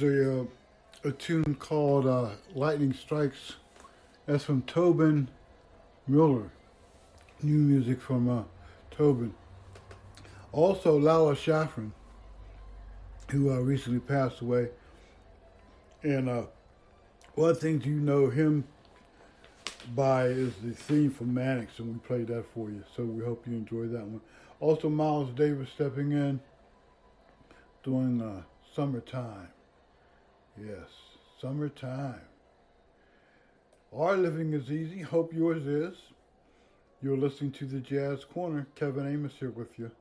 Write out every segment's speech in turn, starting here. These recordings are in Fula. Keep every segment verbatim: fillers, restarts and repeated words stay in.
was a uh, a tune called uh, "Lightning Strikes." That's from Tobin Miller. New music from uh, Tobin. Also, Lala Schafran, who uh, recently passed away. And uh, one of the things you know him by is the theme from Mannix, and we played that for you. So we hope you enjoy that one. Also, Miles Davis stepping in, doing uh, Summertime. Yes, Summertime. Our living is easy. Hope yours is. You're listening to the Jazz Corner. Kevin Amos here with you.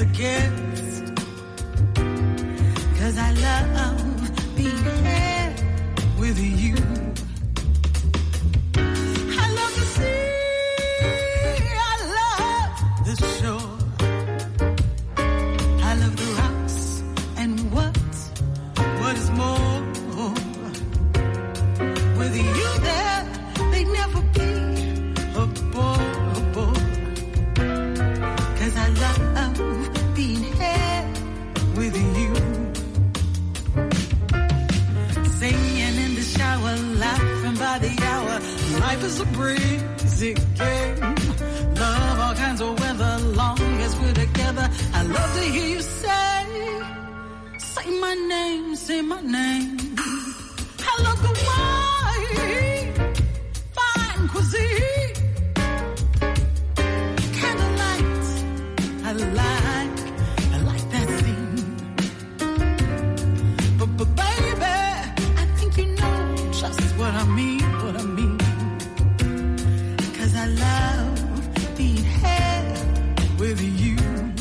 a guest, 'cause I love being here with you. I love the sea, I love the shore, I love the rocks and what, what is more, with you there, they'd never be a bore, 'cause I love being here with you. Singing in the shower, laughing by the hour, life is a breezy game. Love all kinds of weather, long as we're together. I love to hear you say, say my name, say my name. I love the wine, fine cuisine, candlelight. I like, I like that scene. But, but baby, I think you know just what I mean, what I mean. 'Cause I love being here with you.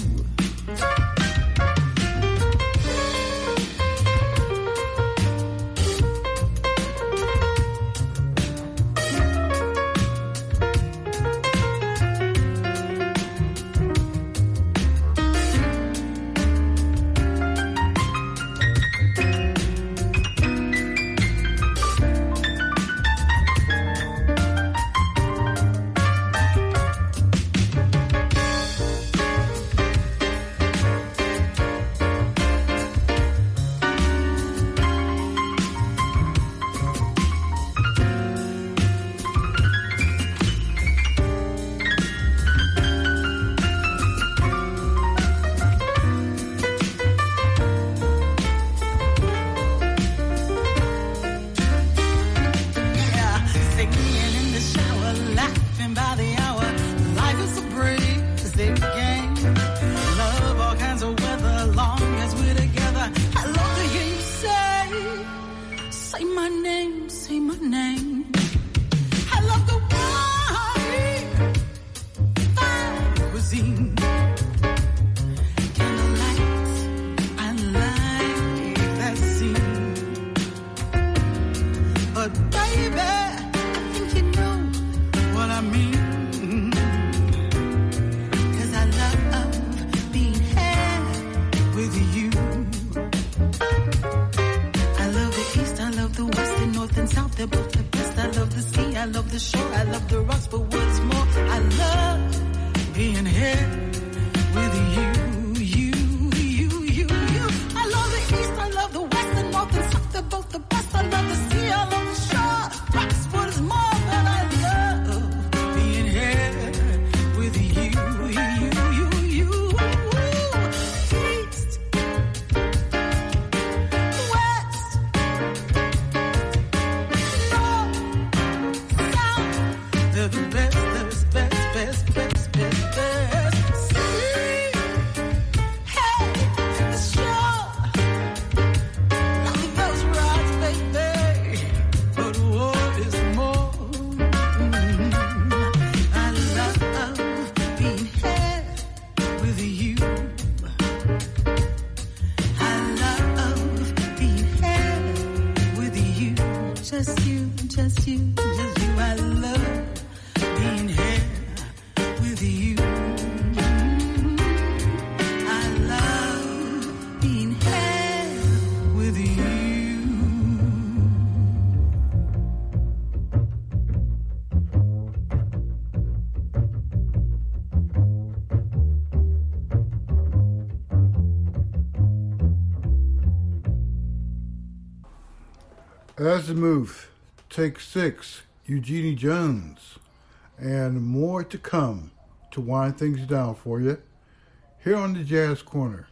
Azimuth, Take Six, Eugenie Jones, and more to come to wind things down for you here on the Jazz Corner.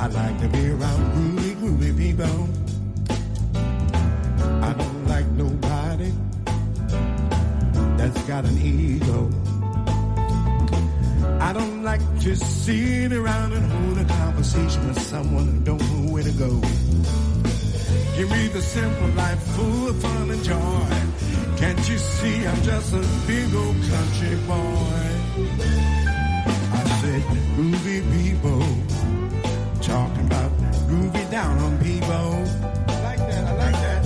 like to be around groovy, groovy people. I don't like nobody that's got an ego. I don't like to sit around and hold a conversation with someone who don't know where to go. Give me the simple life full of fun and joy. Can't you see I'm just a big old country boy? I said groovy people, talking about groovy down on people. I like that, I like that.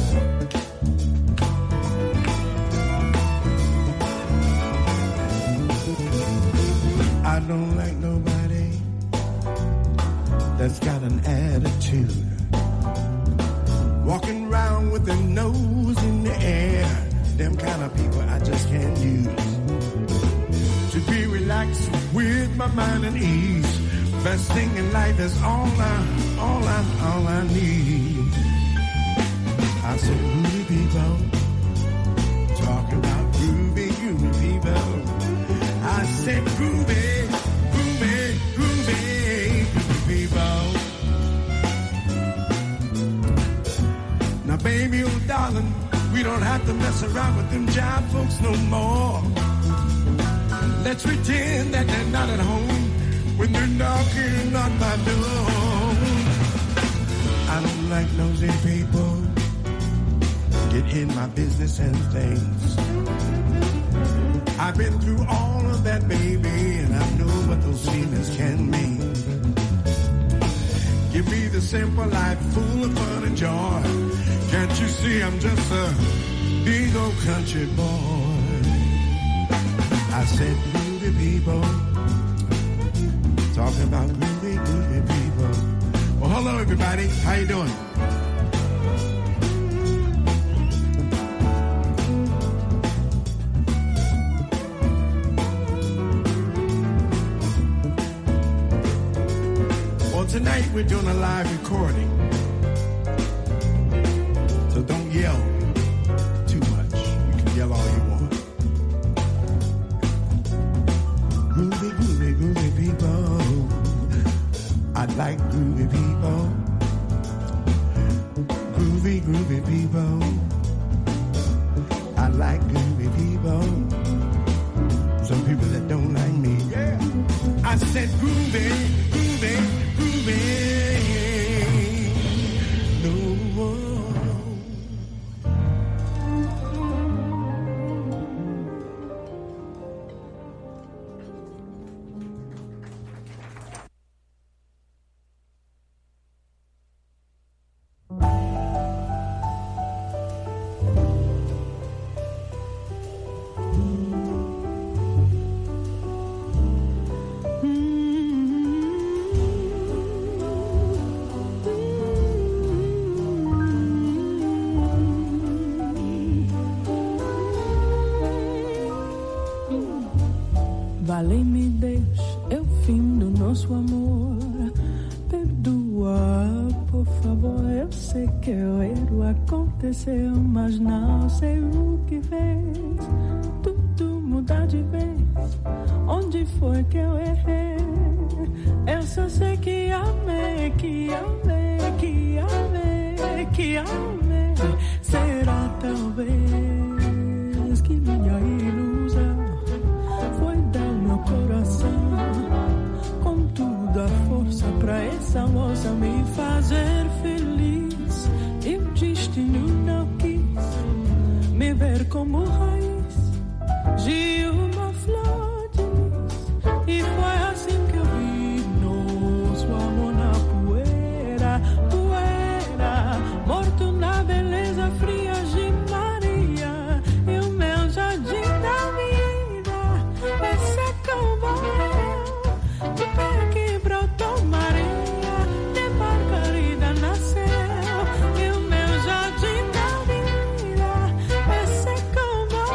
I don't like nobody that's got an attitude. Walking around with their nose in the air. Them kind of people I just can't use. To be relaxed with my mind at ease. Best thing in life is all I, all I, all I need. I said groovy people, talking about groovy, groovy people. I said groovy, groovy, groovy, groovy people. Now baby, oh darling, we don't have to mess around with them job folks no more. Let's pretend that they're not at home when they're knocking on my door. I don't like nosy people get in my business and things. I've been through all of that, baby, and I know what those feelings can mean. Give me the simple life full of fun and joy. Can't you see I'm just a big old country boy? I said groovy people, talking about groovy, groovy people. Well, hello everybody, how you doing? Well, tonight we're doing a live recording, so don't yell too much. You can yell all you want. Groovy, groovy, groovy people. I like groovy people. Groovy, groovy people. I like groovy people. Some people that don't like me. Yeah. I said groovy, groovy, groovy. No more. Vale-me Deus, é o fim do nosso amor. Perdoa, por favor. Eu sei que o erro aconteceu, mas não sei o que fez. Tudo muda de vez. Onde foi que eu errei? Eu só sei que amei, que amei, que amei, que amei. Será talvez que minha ilusão foi dar meu coração com toda a força pra essa moça me fazer feliz. E o destino não quis me ver como raiz de uma flor de lis. E foi assim que eu vi nosso amor na poeira, poeira, morto na beleza fria de Maria. E o meu jardim da vida vai ser como de pé que brotou Maria, de Margarida nasceu. E o meu jardim da vida vai ser como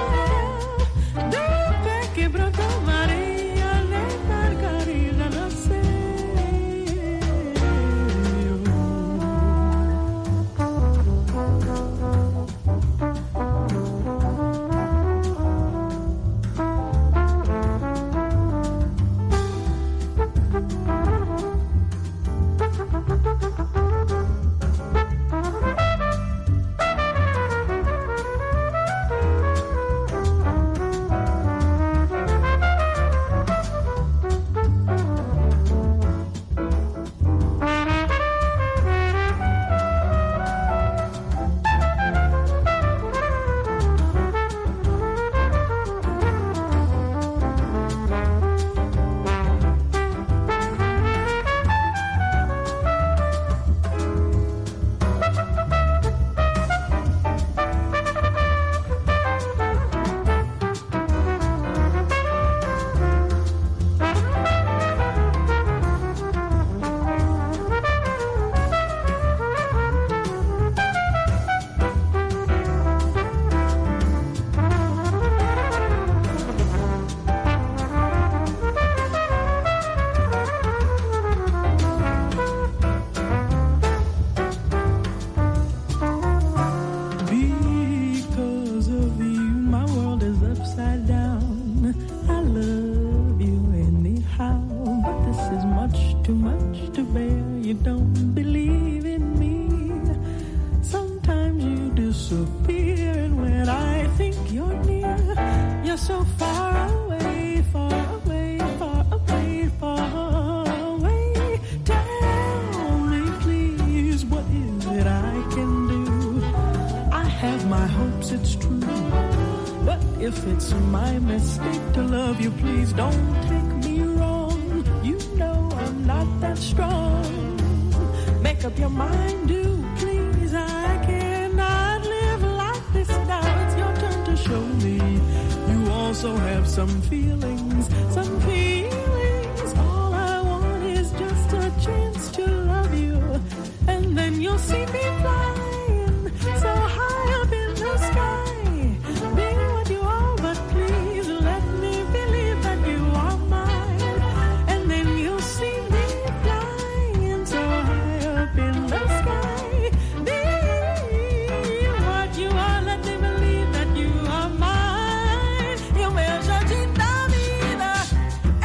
too much to bear. You don't believe in me. Sometimes you disappear, and when I think you're near, you're so far away, far away, far away, far away. Tell me, please, what is it I can do? I have my hopes, it's true, but if it's my mistake to love you, please don't take me wrong. You know I'm not that strong. Make up your mind, do please. I cannot live like this now. It's your turn to show me you also have some feelings, some feelings. All I want is just a chance to love you, and then you'll see me flying so high up in the sky. Be what you are, but please let me believe that you are mine, and then you'll see me flying so high up in the sky. Be what you are, let me believe that you are mine. Eu vejo a vida,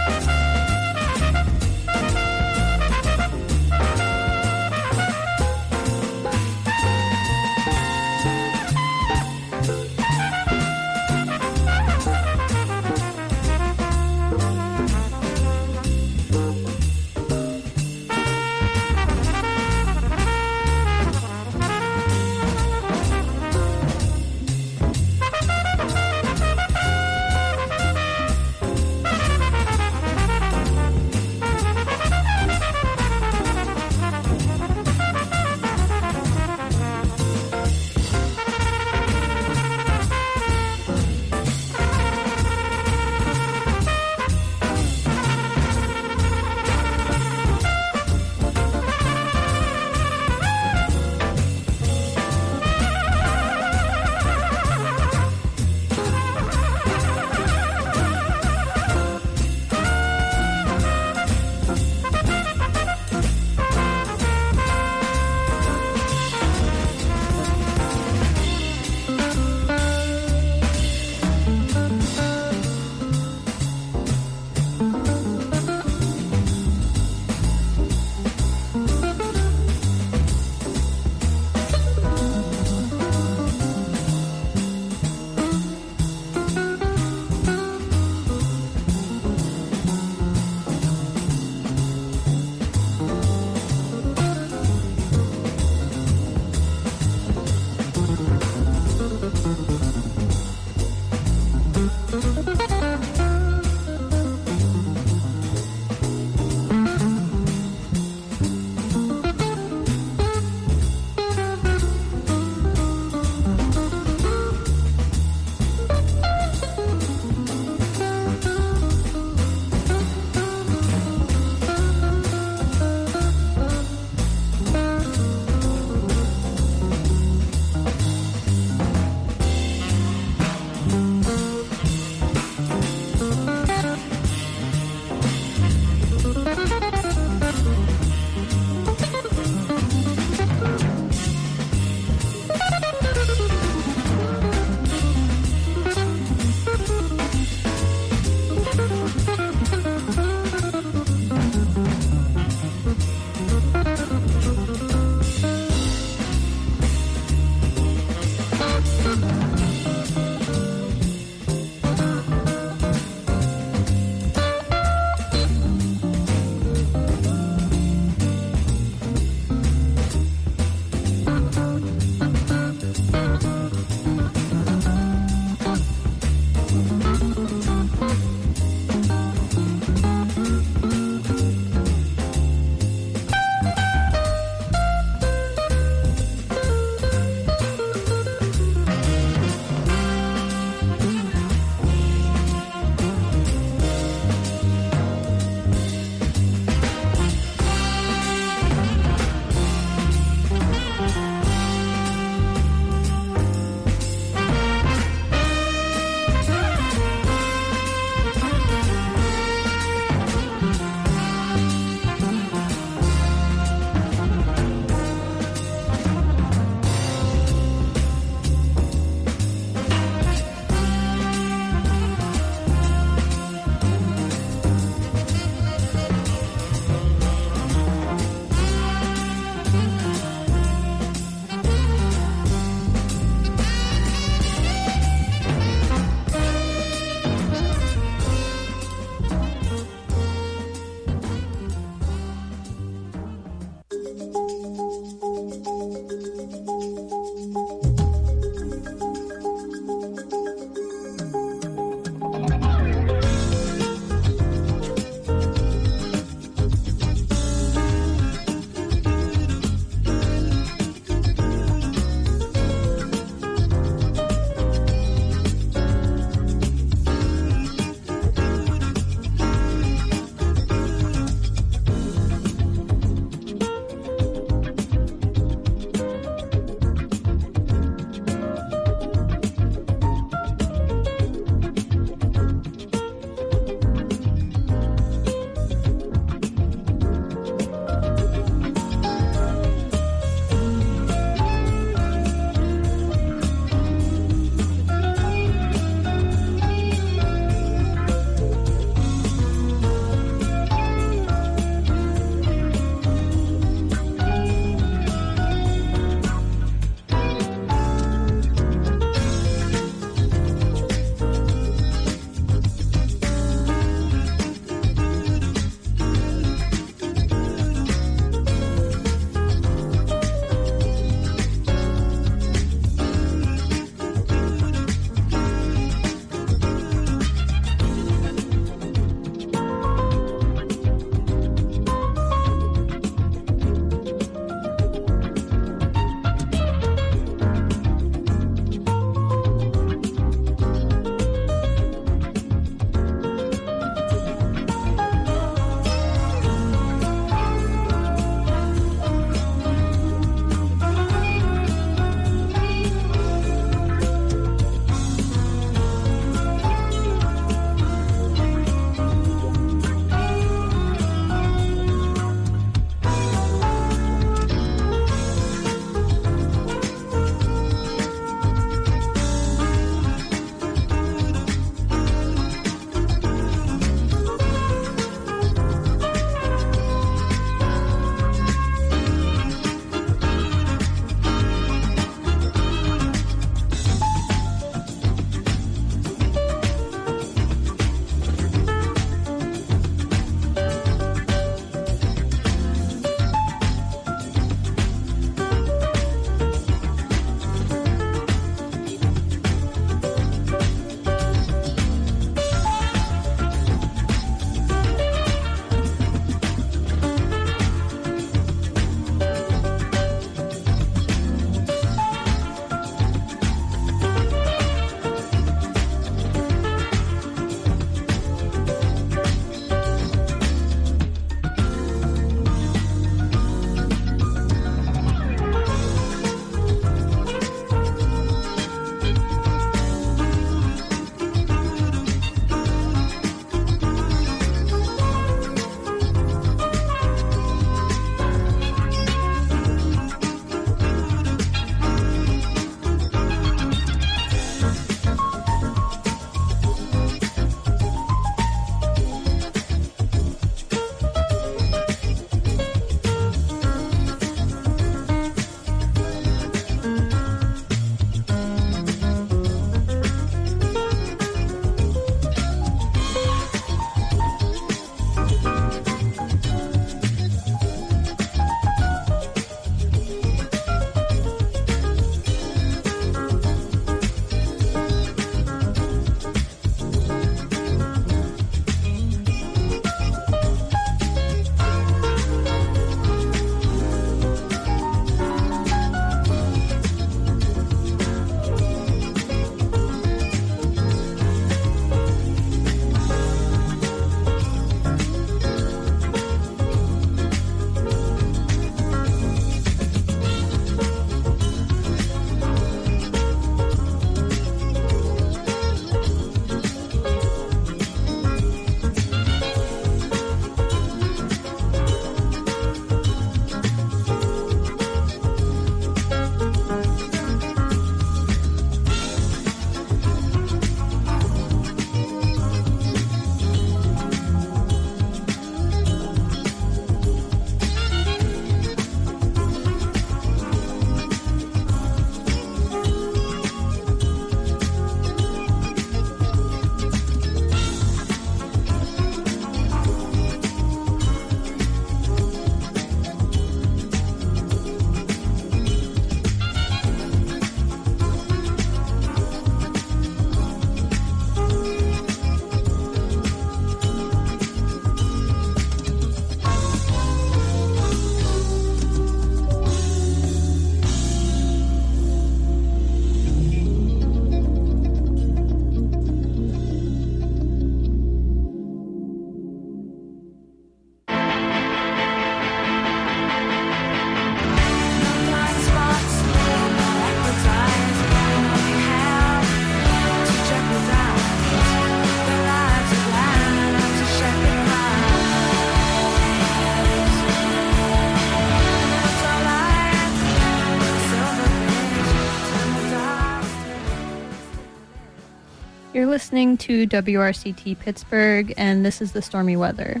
You're listening to W R C T Pittsburgh, and this is the stormy weather.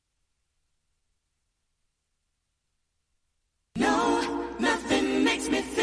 No, nothing makes me feel